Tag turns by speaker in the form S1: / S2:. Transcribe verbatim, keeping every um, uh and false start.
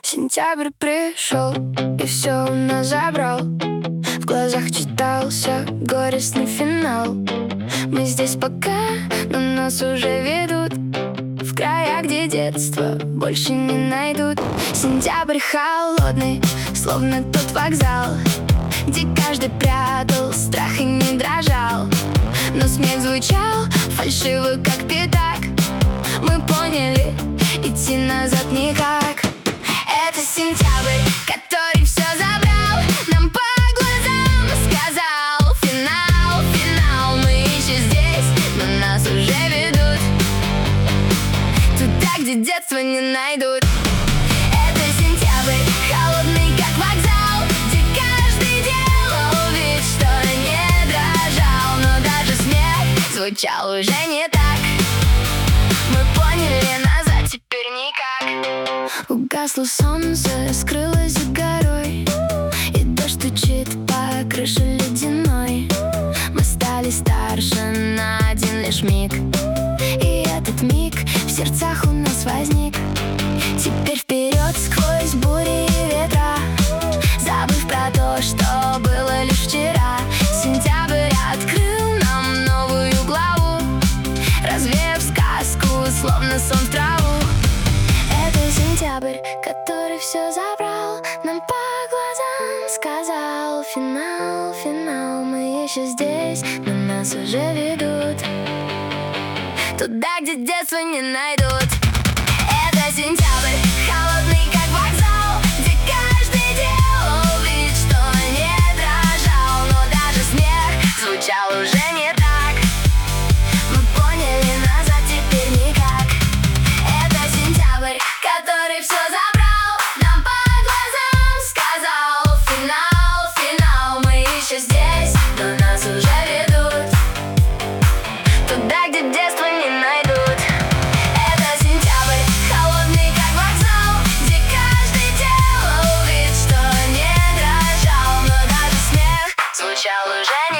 S1: Сентябрь пришел и все у нас забрал. В глазах читался горестный финал. Мы здесь пока, но нас уже ведут в края, где детство больше не найдут. Сентябрь холодный, словно тот вокзал, где каждый прятал страх и не дрожал. Но смех звучал фальшиво, как пятак. Мы поняли, идти назад никак. Это сентябрь, который все забрал, нам по глазам сказал: финал, финал. Мы еще здесь, но нас уже ведут туда, где детство не найдут. Это сентябрь, холодный, как вокзал, где каждый делал вид, что не дрожал. Но даже смех звучал уже не так. Мы поняли, назад теперь никак. Угасло солнце, скрылось за горой, и дождь стучит по крыше ледяной. Мы стали старше на один лишь миг, и этот миг в сердцах у нас возник. Теперь вперед сквозь бури и ветра, забыв про то, что было лишь вчера. Сентябрь открыл нам новую главу, развеяв сказку, словно сон в траву. Это сентябрь, который все забрал, нам по глазам сказал: финал, финал. Мы еще здесь, но нас уже ведут туда, где детство не найдут. Это сентябрь, холодный, как вокзал, где каждый делал вид, что не дрожал. Но даже смех звучал уже не так. Мы поняли, назад теперь никак. Это сентябрь, который все забрал, нам по глазам сказал: финал, финал. Мы еще здесь, но нас уже ведут туда, где детство не найдут. Это сентябрь, холодный, как вокзал, где каждый делал вид, что не дрожал. Но даже смех звучал уже не